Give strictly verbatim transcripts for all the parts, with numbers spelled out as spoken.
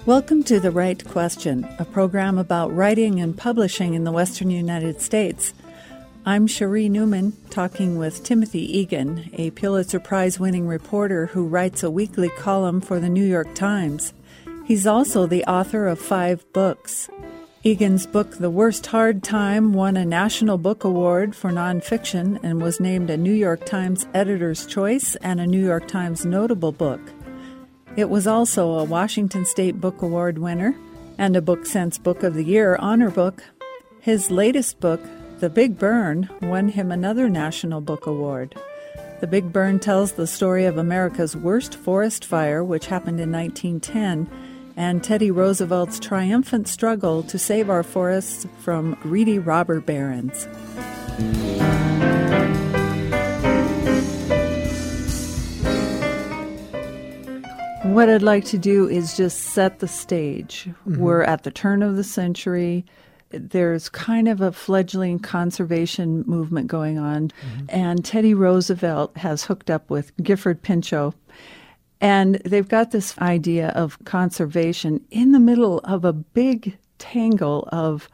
Welcome to The Right Question, a program about writing and publishing in the Western United States. I'm Cherie Newman, talking with Timothy Egan, a Pulitzer Prize-winning reporter who writes a weekly column for the New York Times. He's also the author of five books. Egan's book, The Worst Hard Time, won a National Book Award for nonfiction and was named a New York Times Editor's Choice and a New York Times Notable Book. It was also a Washington State Book Award winner and a Book Sense Book of the Year honor book. His latest book, The Big Burn, won him another National Book Award. The Big Burn tells the story of America's worst forest fire, which happened in nineteen ten, and Teddy Roosevelt's triumphant struggle to save our forests from greedy robber barons. What I'd like to do is just set the stage. Mm-hmm. We're at the turn of the century. There's kind of a fledgling conservation movement going on. Mm-hmm. And Teddy Roosevelt has hooked up with Gifford Pinchot. And they've got this idea of conservation in the middle of a big tangle of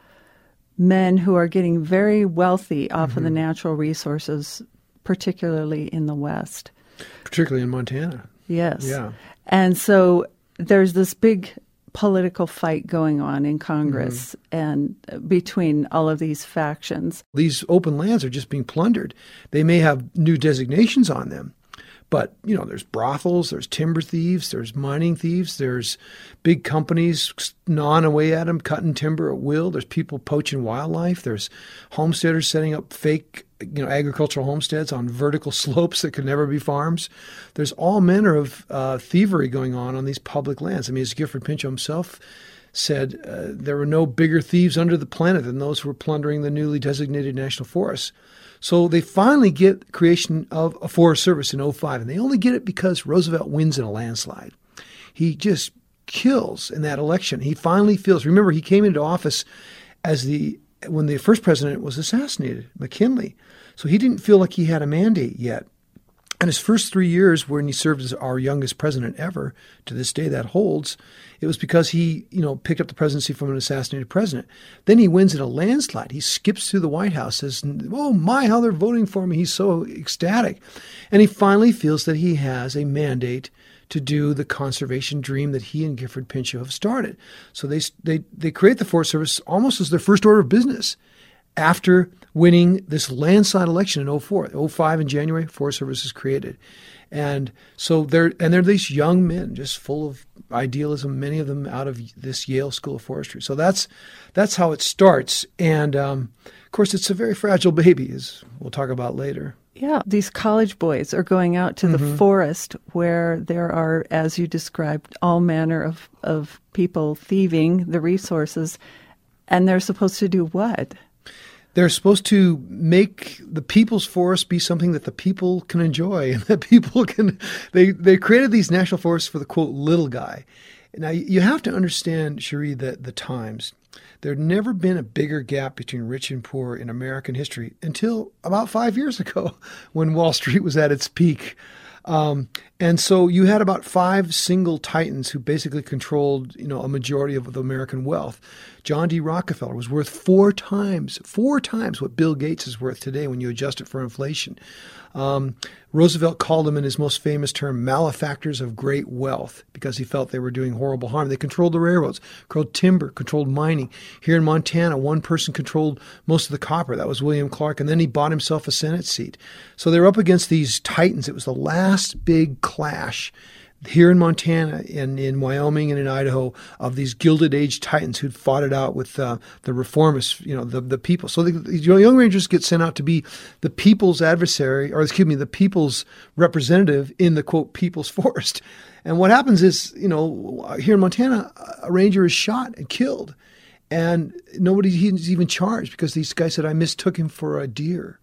men who are getting very wealthy off mm-hmm. of the natural resources, particularly in the West. Particularly in Montana. Yes. Yeah. And so there's this big political fight going on in Congress mm-hmm. and between all of these factions. These open lands are just being plundered. They may have new designations on them, but, you know, there's brothels, there's timber thieves, there's mining thieves, there's big companies gnawing away at them, cutting timber at will. There's people poaching wildlife. There's homesteaders setting up fake, you know, agricultural homesteads on vertical slopes that could never be farms. There's all manner of uh, thievery going on on these public lands. I mean, as Gifford Pinchot himself said, uh, there were no bigger thieves under the planet than those who were plundering the newly designated national forests. So they finally get creation of a Forest Service in oh five, and they only get it because Roosevelt wins in a landslide. He just kills in that election. He finally feels, remember, he came into office as the when the first president was assassinated, McKinley. So he didn't feel like he had a mandate yet. And his first three years, when he served as our youngest president ever, to this day that holds, it was because he, you know, picked up the presidency from an assassinated president. Then he wins in a landslide. He skips through the White House, says, oh my, how they're voting for me. He's so ecstatic. And he finally feels that he has a mandate to do the conservation dream that he and Gifford Pinchot have started. So they they they create the Forest Service almost as their first order of business after winning this landslide election in oh four. oh five in January, Forest Service is created. And so they're and they're these young men just full of idealism, many of them out of this Yale School of Forestry. So that's that's how it starts. And um, of course, it's a very fragile baby, as we'll talk about later. Yeah, these college boys are going out to mm-hmm. the forest where there are, as you described, all manner of, of people thieving the resources. And they're supposed to do what? They're supposed to make the people's forest be something that the people can enjoy and that people can – they they created these national forests for the, quote, little guy. Now, you have to understand, Cherie, that the times – there had never been a bigger gap between rich and poor in American history until about five years ago when Wall Street was at its peak. Um, and so you had about five single titans who basically controlled, you know, a majority of the American wealth. John D. Rockefeller was worth four times, four times what Bill Gates is worth today when you adjust it for inflation. Um, Roosevelt called them, in his most famous term, malefactors of great wealth, because he felt they were doing horrible harm. They controlled the railroads, controlled timber, controlled mining. Here in Montana, one person controlled most of the copper. That was William Clark, and then he bought himself a Senate seat. So they were up against these titans. It was the last big clash here in Montana, in, in Wyoming, and in Idaho, of these Gilded Age titans who'd fought it out with uh, the reformists, you know, the, the people. So the, the Young Rangers get sent out to be the people's adversary, or excuse me, the people's representative in the, quote, people's forest. And what happens is, you know, here in Montana, a ranger is shot and killed. And nobody he's even charged because these guys said, I mistook him for a deer.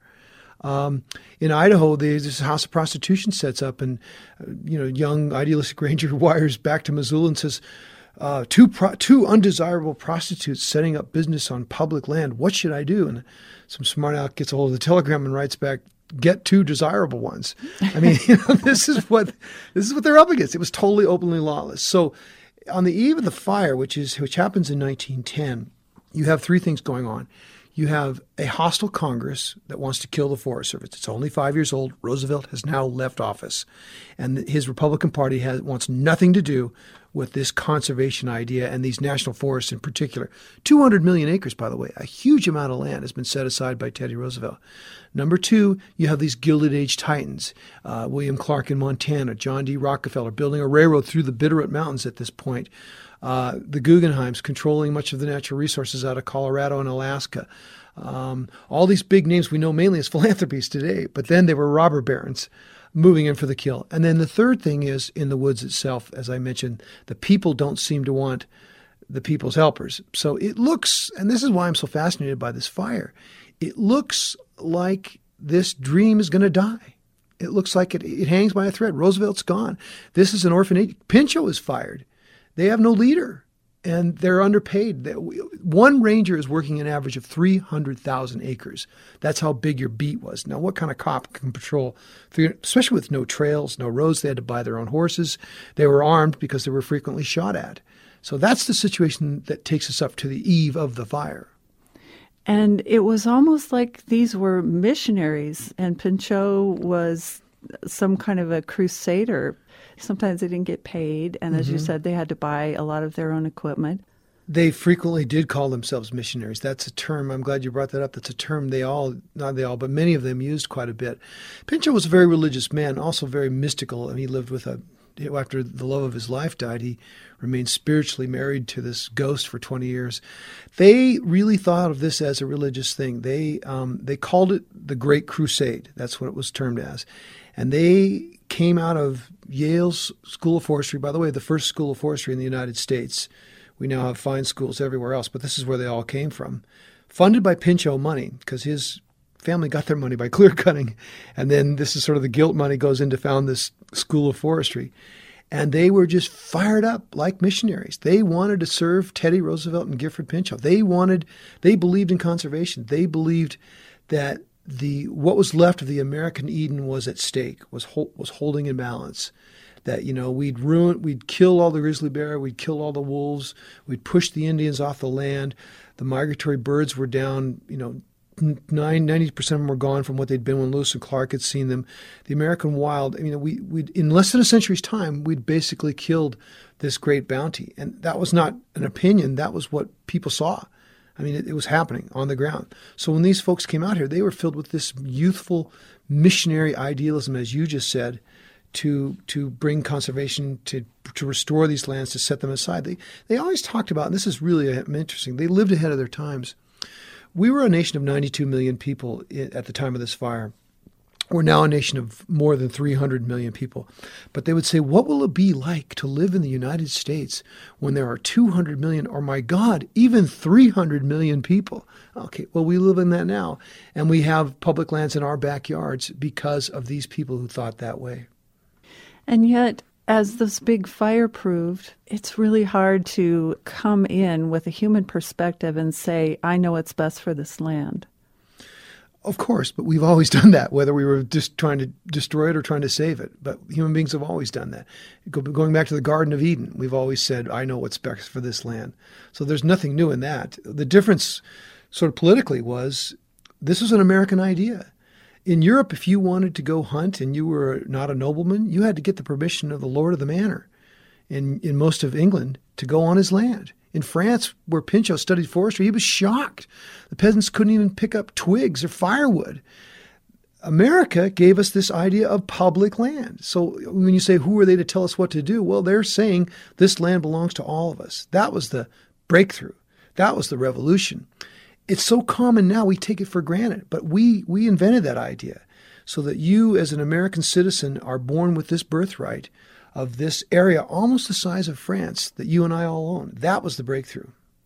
Um, in Idaho, there's this house of prostitution sets up, and uh, you know, young idealistic ranger wires back to Missoula and says, uh, two pro- two undesirable prostitutes setting up business on public land. What should I do? And some smart aleck gets a hold of the telegram and writes back, get two desirable ones. I mean, you know, this is what this is what they're up against. It was totally openly lawless. So on the eve of the fire, which is which happens in nineteen ten, you have three things going on. You have a hostile Congress that wants to kill the Forest Service. It's only five years old. Roosevelt has now left office, and his Republican Party has wants nothing to do with this conservation idea and these national forests in particular. two hundred million acres, by the way, a huge amount of land has been set aside by Teddy Roosevelt. Number two, you have these Gilded Age titans, uh, William Clark in Montana, John D. Rockefeller building a railroad through the Bitterroot Mountains at this point. Uh, the Guggenheims controlling much of the natural resources out of Colorado and Alaska. Um, all these big names we know mainly as philanthropies today, but then they were robber barons moving in for the kill. And then the third thing is in the woods itself, as I mentioned, the people don't seem to want the people's helpers. So it looks, and this is why I'm so fascinated by this fire, it looks like this dream is going to die. It looks like it, it hangs by a thread. Roosevelt's gone. This is an orphanage. Pinchot is fired. They have no leader, and they're underpaid. One ranger is working an average of three hundred thousand acres. That's how big your beat was. Now, what kind of cop can patrol, especially with no trails, no roads? They had to buy their own horses. They were armed because they were frequently shot at. So that's the situation that takes us up to the eve of the fire. And it was almost like these were missionaries, and Pinchot was some kind of a crusader. Sometimes they didn't get paid, and as mm-hmm. you said, they had to buy a lot of their own equipment. They frequently did call themselves missionaries. That's a term. I'm glad you brought that up. That's a term they all, not they all, but many of them used quite a bit. Pinchot was a very religious man, also very mystical, and he lived with a, after the love of his life died, he remained spiritually married to this ghost for twenty years. They really thought of this as a religious thing. They um, they called it the Great Crusade. That's what it was termed as. And they came out of Yale's School of Forestry, by the way, the first school of forestry in the United States. We now have fine schools everywhere else, but this is where they all came from. Funded by Pinchot money, because his family got their money by clear cutting. And then this is sort of the guilt money goes in to found this School of Forestry. And they were just fired up like missionaries. They wanted to serve Teddy Roosevelt and Gifford Pinchot. They wanted, they believed in conservation. They believed that the what was left of the American Eden was at stake, was ho- was holding in balance. That, you know, we'd ruin, we'd kill all the grizzly bear, we'd kill all the wolves, we'd push the Indians off the land. The migratory birds were down, you know, nine, ninety percent of them were gone from what they'd been when Lewis and Clark had seen them. The American wild, I mean, we we in less than a century's time, we'd basically killed this great bounty. And that was not an opinion, that was what people saw. I mean, it, it was happening on the ground. So when these folks came out here, they were filled with this youthful missionary idealism, as you just said, to to bring conservation, to to restore these lands, to set them aside. They they always talked about, and this is really interesting, they lived ahead of their times. We were a nation of ninety-two million people at the time of this fire. We're now a nation of more than three hundred million people. But they would say, what will it be like to live in the United States when there are two hundred million, or my God, even three hundred million people? Okay, well, we live in that now. And we have public lands in our backyards because of these people who thought that way. And yet, as this big fire proved, it's really hard to come in with a human perspective and say, I know what's best for this land. Of course, but we've always done that, whether we were just trying to destroy it or trying to save it. But human beings have always done that. Going back to the Garden of Eden, we've always said, I know what's best for this land. So there's nothing new in that. The difference sort of politically was this was an American idea. In Europe, if you wanted to go hunt and you were not a nobleman, you had to get the permission of the lord of the manor in, in most of England to go on his land. In France, where Pinchot studied forestry, he was shocked. The peasants couldn't even pick up twigs or firewood. America gave us this idea of public land. So when you say, who are they to tell us what to do? Well, they're saying this land belongs to all of us. That was the breakthrough. That was the revolution. It's so common now, we take it for granted. But we we invented that idea so that you as an American citizen are born with this birthright of this area almost the size of France that you and I all own. That was the breakthrough.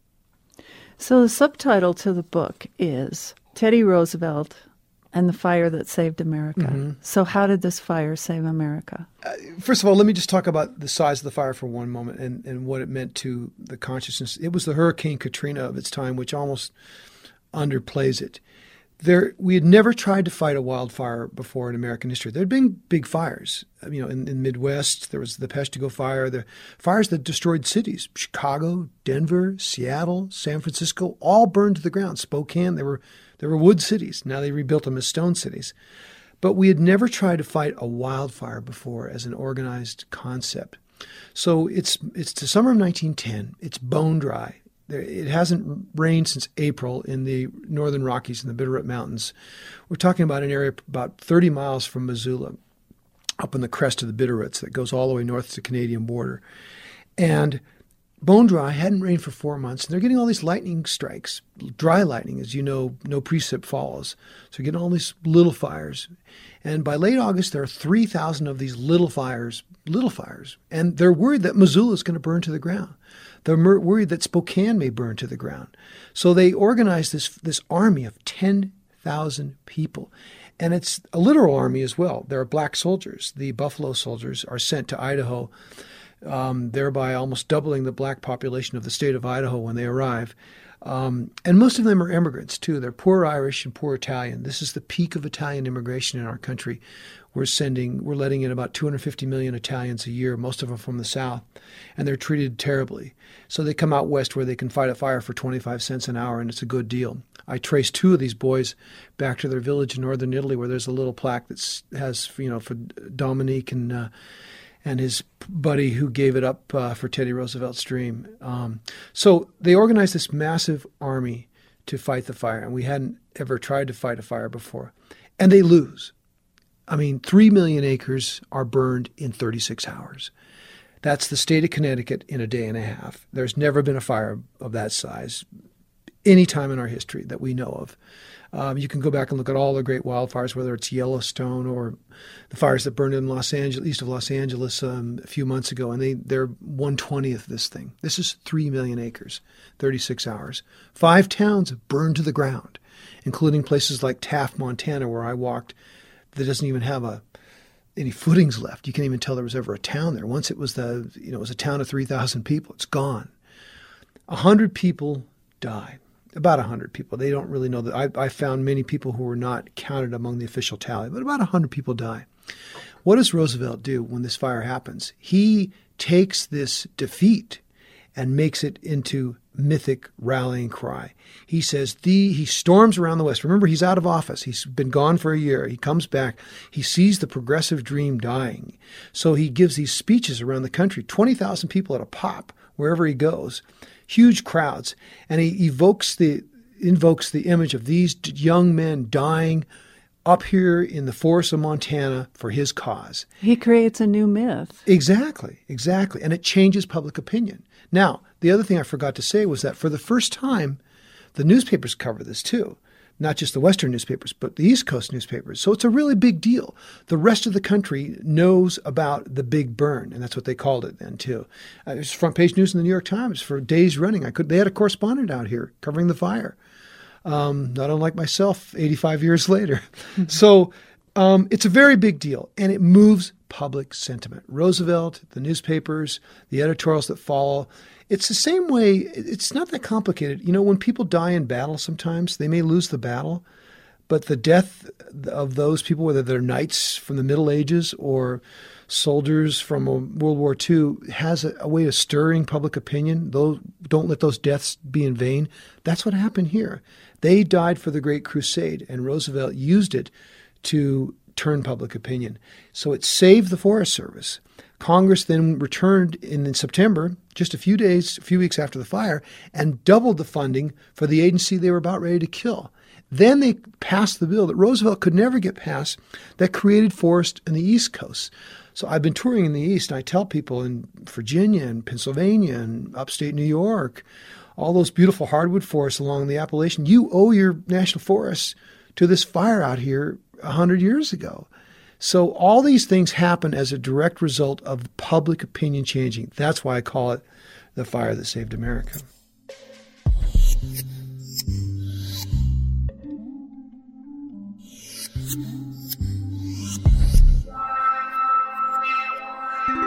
So the subtitle to the book is Teddy Roosevelt and the Fire That Saved America. Mm-hmm. So how did this fire save America? Uh, first of all, let me just talk about the size of the fire for one moment and, and what it meant to the consciousness. It was the Hurricane Katrina of its time, which almost underplays it. There, we had never tried to fight a wildfire before in American history. There had been big fires. You know, in, in the Midwest, there was the Peshtigo fire, the fires that destroyed cities. Chicago, Denver, Seattle, San Francisco, all burned to the ground. Spokane, they were, they were wood cities. Now they rebuilt them as stone cities. But we had never tried to fight a wildfire before as an organized concept. So it's it's the summer of nineteen ten. It's bone dry. It hasn't rained since April in the northern Rockies and the Bitterroot Mountains. We're talking about an area about thirty miles from Missoula, up on the crest of the Bitterroots that goes all the way north to the Canadian border. And bone dry, hadn't rained for four months, and they're getting all these lightning strikes. Dry lightning, as you know, no precip follows. So you're getting all these little fires. And by late August, there are three thousand of these little fires, little fires. And they're worried that Missoula is going to burn to the ground. They're worried that Spokane may burn to the ground. So they organized this, this army of ten thousand people. And it's a literal army as well. There are black soldiers. The Buffalo Soldiers are sent to Idaho, um, thereby almost doubling the black population of the state of Idaho when they arrive. Um, and most of them are immigrants, too. They're poor Irish and poor Italian. This is the peak of Italian immigration in our country. We're sending, we're letting in about two hundred fifty million Italians a year, most of them from the South, and they're treated terribly. So they come out west where they can fight a fire for twenty-five cents an hour, and it's a good deal. I traced two of these boys back to their village in northern Italy where there's a little plaque that has, you know, for Dominique and uh, and his buddy who gave it up uh, for Teddy Roosevelt's dream. Um, so they organized this massive army to fight the fire, and we hadn't ever tried to fight a fire before. And they lose. I mean, three million acres are burned in thirty-six hours. That's the state of Connecticut in a day and a half. There's never been a fire of that size any time in our history that we know of. Um, you can go back and look at all the great wildfires, whether it's Yellowstone or the fires that burned in Los Angeles, east of Los Angeles um, a few months ago, and they, they're one twentieth of this thing. This is three million acres, thirty-six hours. Five towns have burned to the ground, including places like Taft, Montana, where I walked, that doesn't even have a any footings left. You can't even tell there was ever a town there. Once it was the, you know, it was a town of three thousand people. It's gone. A hundred people died. About a hundred people. They don't really know that. I, I found many people who were not counted among the official tally, but about a hundred people die. What does Roosevelt do when this fire happens? He takes this defeat and makes it into mythic rallying cry. He says the he storms around the West. Remember, he's out of office. He's been gone for a year. He comes back. He sees the progressive dream dying. So he gives these speeches around the country, twenty thousand people at a pop wherever he goes, huge crowds. And he evokes the invokes the image of these young men dying up here in the forests of Montana for his cause. He creates a new myth. Exactly, exactly. And it changes public opinion. Now, the other thing I forgot to say was that for the first time, the newspapers cover this too. Not just the Western newspapers, but the East Coast newspapers. So it's a really big deal. The rest of the country knows about the big burn, and that's what they called it then too. Uh, it was front page news in the New York Times for days running. I could. They had a correspondent out here covering the fire. Um, not unlike myself, eighty-five years later. So um, it's a very big deal, and it moves public sentiment. Roosevelt, the newspapers, the editorials that follow. It's the same way. It's not that complicated. You know, when people die in battle sometimes, they may lose the battle, but the death of those people, whether they're knights from the Middle Ages or soldiers from World War Two, has a, a way of stirring public opinion. Those, don't let those deaths be in vain. That's what happened here. They died for the Great Crusade, and Roosevelt used it to turn public opinion. So it saved the Forest Service. Congress then returned in, in September, just a few days, a few weeks after the fire, and doubled the funding for the agency they were about ready to kill. Then they passed the bill that Roosevelt could never get past that created forest in the East Coast. So I've been touring in the East, and I tell people in Virginia and Pennsylvania and upstate New York, all those beautiful hardwood forests along the Appalachian, you owe your national forests to this fire out here a hundred years ago. So all these things happen as a direct result of public opinion changing. That's why I call it the fire that saved America.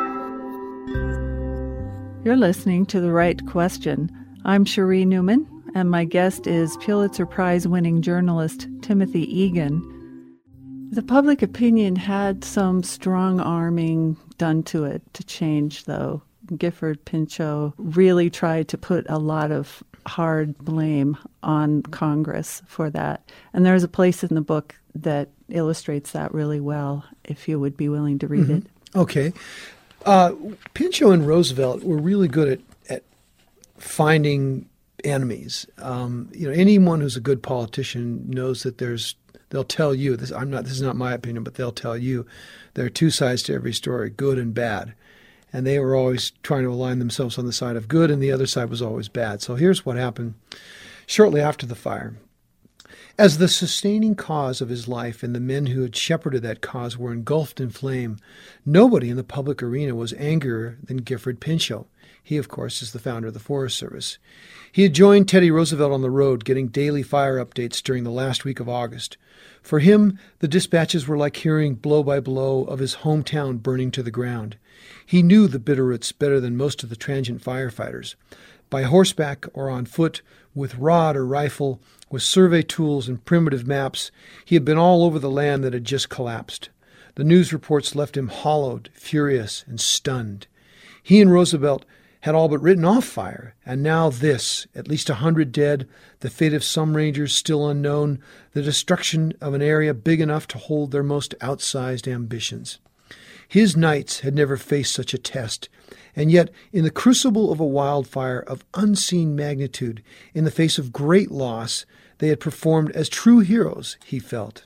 You're listening to The Right Question. I'm Cherie Newman, and my guest is Pulitzer Prize-winning journalist Timothy Egan. The public opinion had some strong arming done to it to change, though. Gifford Pinchot really tried to put a lot of hard blame on Congress for that. And there's a place in the book that illustrates that really well, if you would be willing to read mm-hmm. it. Okay. Uh, Pinchot and Roosevelt were really good at, at finding enemies. Um, you know, anyone who's a good politician knows that there's they'll tell you this. I'm not. This is not my opinion, but they'll tell you there are two sides to every story, good and bad. And they were always trying to align themselves on the side of good, and the other side was always bad. So here's what happened shortly after the fire. As the sustaining cause of his life and the men who had shepherded that cause were engulfed in flame, nobody in the public arena was angrier than Gifford Pinchot. He, of course, is the founder of the Forest Service. He had joined Teddy Roosevelt on the road, getting daily fire updates during the last week of August. For him, the dispatches were like hearing blow by blow of his hometown burning to the ground. He knew the Bitterroots better than most of the transient firefighters. By horseback or on foot, with rod or rifle, with survey tools and primitive maps, he had been all over the land that had just collapsed. The news reports left him hollowed, furious, and stunned. He and Roosevelt had all but written off fire, and now this, at least a hundred dead, the fate of some rangers still unknown, the destruction of an area big enough to hold their most outsized ambitions. His knights had never faced such a test, and yet in the crucible of a wildfire of unseen magnitude, in the face of great loss, they had performed as true heroes, he felt.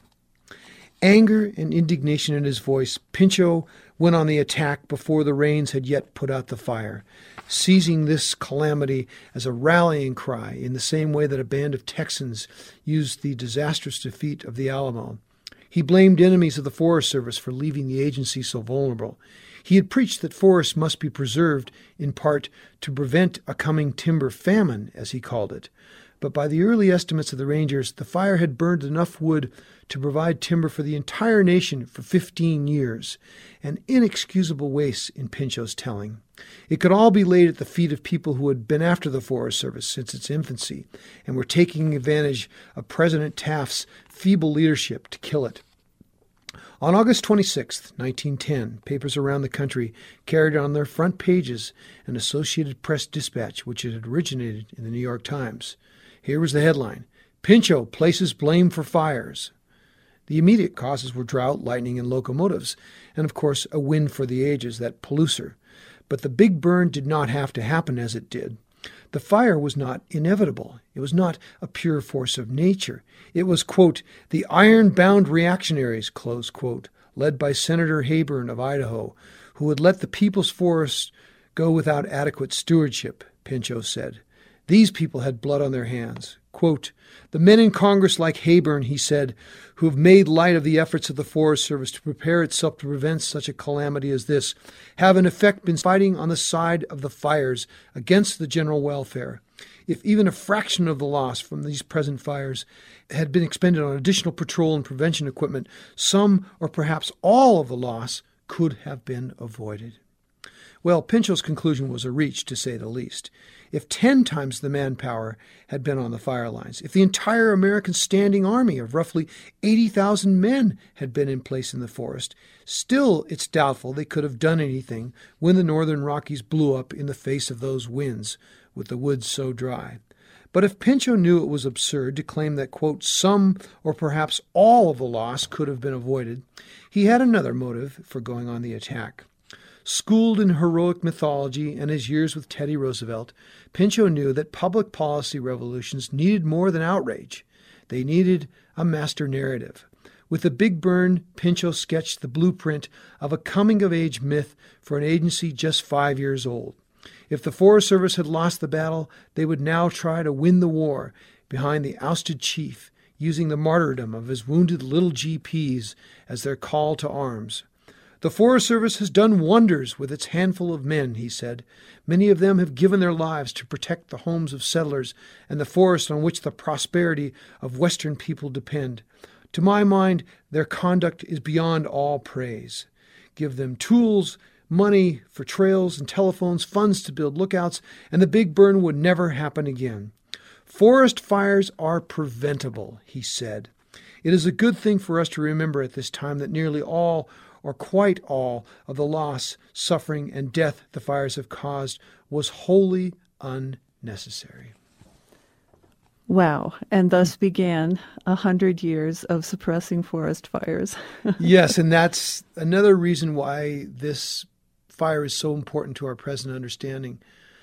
Anger and indignation in his voice, Pinchot went on the attack before the rains had yet put out the fire, seizing this calamity as a rallying cry in the same way that a band of Texans used the disastrous defeat of the Alamo. He blamed enemies of the Forest Service for leaving the agency so vulnerable. He had preached that forests must be preserved, in part, to prevent a coming timber famine, as he called it. But by the early estimates of the Rangers, the fire had burned enough wood to provide timber for the entire nation for fifteen years, an inexcusable waste in Pinchot's telling. It could all be laid at the feet of people who had been after the Forest Service since its infancy and were taking advantage of President Taft's feeble leadership to kill it. On August twenty-sixth, nineteen ten, papers around the country carried on their front pages an Associated Press dispatch which had originated in the New York Times. Here was the headline, "Pinchot places blame for fires." The immediate causes were drought, lightning, and locomotives, and of course a wind for the ages, that Palousser. But the big burn did not have to happen as it did. The fire was not inevitable. It was not a pure force of nature. It was, quote, the iron-bound reactionaries, close quote, led by Senator Hayburn of Idaho, who would let the people's forests go without adequate stewardship, Pinchot said. These people had blood on their hands. Quote, the men in Congress like Hayburn, he said, who have made light of the efforts of the Forest Service to prepare itself to prevent such a calamity as this, have in effect been fighting on the side of the fires against the general welfare. If even a fraction of the loss from these present fires had been expended on additional patrol and prevention equipment, some or perhaps all of the loss could have been avoided. Well, Pinchot's conclusion was a reach, to say the least. If ten times the manpower had been on the fire lines, if the entire American standing army of roughly eighty thousand men had been in place in the forest, still it's doubtful they could have done anything when the northern Rockies blew up in the face of those winds, with the woods so dry. But if Pinchot knew it was absurd to claim that, quote, some or perhaps all of the loss could have been avoided, he had another motive for going on the attack. Schooled in heroic mythology and his years with Teddy Roosevelt, Pinchot knew that public policy revolutions needed more than outrage. They needed a master narrative. With the Big Burn, Pinchot sketched the blueprint of a coming-of-age myth for an agency just five years old. If the Forest Service had lost the battle, they would now try to win the war behind the ousted chief, using the martyrdom of his wounded little G Ps as their call to arms. The Forest Service has done wonders with its handful of men, he said. Many of them have given their lives to protect the homes of settlers and the forest on which the prosperity of Western people depend. To my mind, their conduct is beyond all praise. Give them tools, money for trails and telephones, funds to build lookouts, and the Big Burn would never happen again. Forest fires are preventable, he said. It is a good thing for us to remember at this time that nearly all, or quite all, of the loss, suffering, and death the fires have caused was wholly unnecessary. Wow. And thus began a hundred years of suppressing forest fires. Yes, and that's another reason why this fire is so important to our present understanding.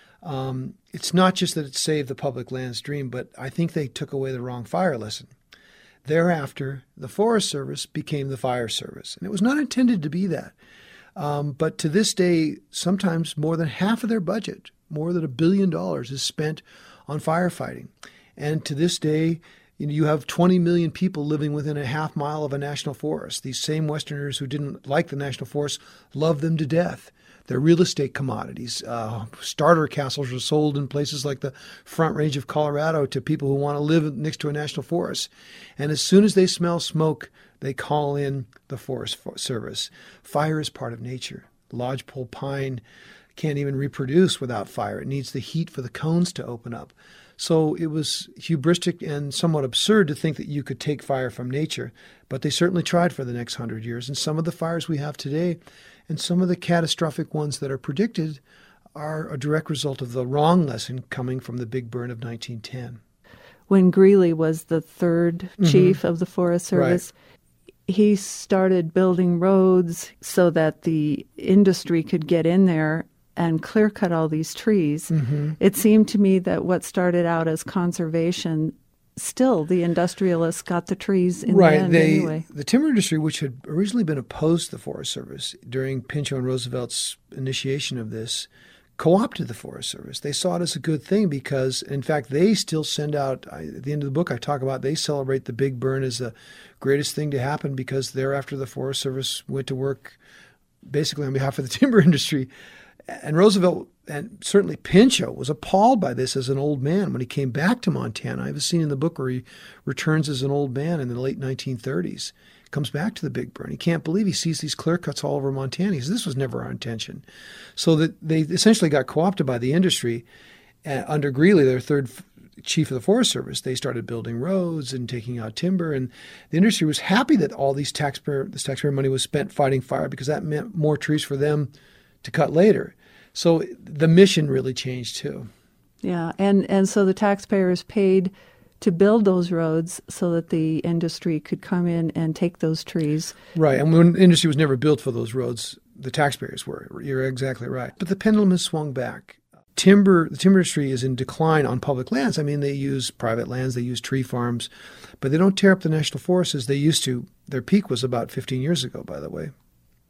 Um, it's not just that it saved the public lands dream, but I think they took away the wrong fire lesson. Thereafter, the Forest Service became the Fire Service, and it was not intended to be that. Um, but to this day, sometimes more than half of their budget, more than a billion dollars, is spent on firefighting. And to this day, you know, you have twenty million people living within a half mile of a national forest. These same Westerners who didn't like the national forest love them to death. They're real estate commodities. Uh, starter castles are sold in places like the Front Range of Colorado to people who want to live next to a national forest. And as soon as they smell smoke, they call in the Forest Service. Fire is part of nature. Lodgepole pine can't even reproduce without fire. It needs the heat for the cones to open up. So it was hubristic and somewhat absurd to think that you could take fire from nature, but they certainly tried for the next hundred years. And some of the fires we have today and some of the catastrophic ones that are predicted are a direct result of the wrong lesson coming from the big burn of nineteen ten. When Greeley was the third chief mm-hmm. of the Forest Service, right. he started building roads so that the industry could get in there and clear cut all these trees. Mm-hmm. It seemed to me that what started out as conservation, still the industrialists got the trees in right. the end they, anyway. The timber industry, which had originally been opposed to the Forest Service during Pinchot and Roosevelt's initiation of this, co-opted the Forest Service. They saw it as a good thing because, in fact, they still send out, I, at the end of the book I talk about, they celebrate the big burn as the greatest thing to happen because thereafter the Forest Service went to work basically on behalf of the timber industry. And Roosevelt, and certainly Pinchot, was appalled by this as an old man when he came back to Montana. I have a scene in the book where he returns as an old man in the late nineteen thirties, comes back to the Big Burn. He can't believe he sees these clear cuts all over Montana. He says, this was never our intention. So that they essentially got co-opted by the industry. Uh, under Greeley, their third f- chief of the Forest Service, they started building roads and taking out timber. And the industry was happy that all these taxpayer, this taxpayer money was spent fighting fire because that meant more trees for them to cut later. So the mission really changed too. Yeah, and, and so the taxpayers paid to build those roads so that the industry could come in and take those trees. Right, and when industry was never built for those roads, the taxpayers were. You're exactly right. But the pendulum has swung back. Timber, the timber industry is in decline on public lands. I mean, they use private lands, they use tree farms, but they don't tear up the national forests as they used to. Their peak was about fifteen years ago, by the way.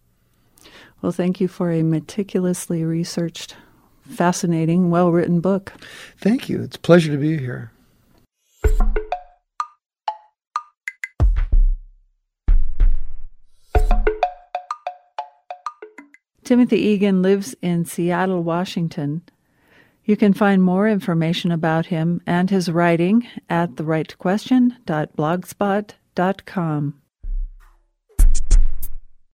Well, thank you for a meticulously researched, fascinating, well-written book. Thank you. It's a pleasure to be here. Timothy Egan lives in Seattle, Washington. You can find more information about him and his writing at the right question dot blogspot dot com.